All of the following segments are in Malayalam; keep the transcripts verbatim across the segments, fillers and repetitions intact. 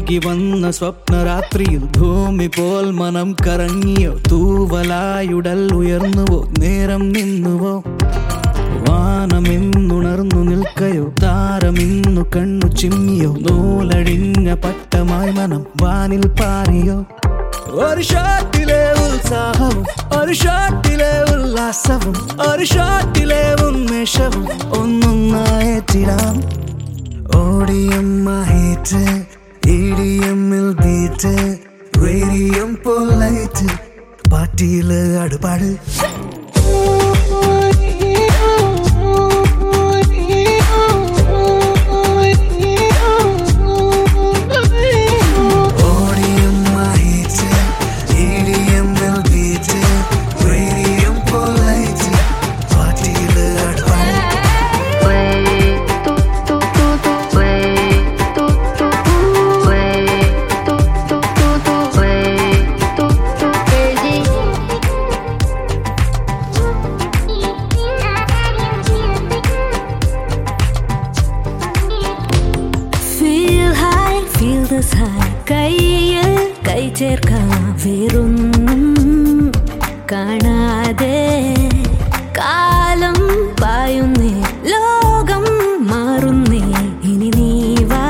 ഒഴുകി വന്ന സ്വപ്നരാത്രിയിൽ ഭൂമി പോൽ മനം കറങ്ങിയോ തൂവലായുടൽ ഉയർന്നുവോ നേരം നിന്നുവോ വാനമിന്നുണർന്നു നിൽക്കയോ താരമിന്നു കണ്ണു ചിമ്മിയോ നൂലടിഞ്ഞ പട്ടമായി മനം വാനിൽ പാറിയോ ഒരു ഷോട്ടിലെ ഉത്സാഹവും ഒരു ഷോട്ടിലെ ഉല്ലാസവും ഒരു ഷോട്ടിലെ ഉന്മേഷവും ഒന്നൊന്നായിട്ടിടാം ഓഡിയം ഹിറ്റ് ഇഡിയമ്മിൽ ബീറ്റ് റേഡിയം പൊലൈറ്റ് പാട്ടിയില് അടുപാട് കയ്യിൽ കൈ ചേർക്കാം വേറൊന്നും കാണാതെ കാലം പായുന്നേ ലോകം മാറുന്നേ ഇനി നീ വാ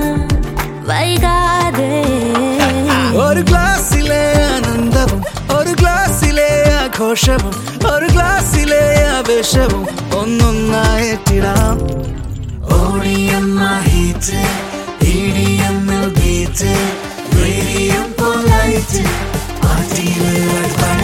വൈകാതെ ഒരു ഗ്ലാസ്സിലെ ആനന്ദവും ഒരു ഗ്ലാസ്സിലെ ആഘോഷവും ഒരു ഗ്ലാസ്സിലെ ആവേശവും ഒന്നൊന്നായിട്ടിടാം ഓഡിയം ഹിറ്റ് ഇഡിയമ്മിൽ ബീറ്റ് റേഡിയം പൊലൈറ്റ് പാട്ടിയില് അടുപാട്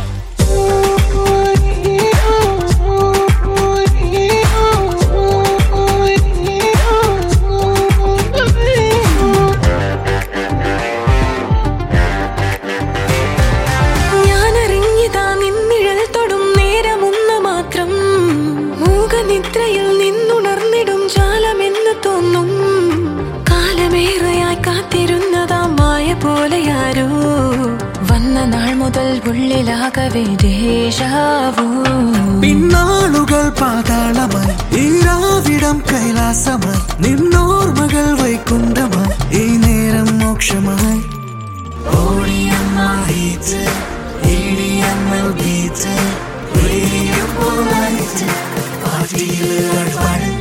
ഞാനറിഞ്ഞിതാ നിന്നിഴൽ തൊടും നേരമൊന്ന് മാത്രം മൂകനിദ്രയിൽ നിന്നുണർന്നിടും ജാലമെന്ന് തോന്നും കാലമേറെയായി കാത്തിരുന്നതാ മായ പോലെയാരോ വന്ന നാൾ മുതൽ ഉള്ളിലാകവേ ദേശാവോ പിന്നാളുകൾ പാതാളമായി ഈരാവിടം കൈലാസമായി നിന്നോർമകൾ വൈകുണ്ഠമായി ഈ നേരം മോക്ഷമായി ഓഡിയം ഹിറ്റ് ഇഡിയമ്മിൽ ബീറ്റ് റേഡിയം പൊലൈറ്റ് പാട്ടിയില് അടുപാട്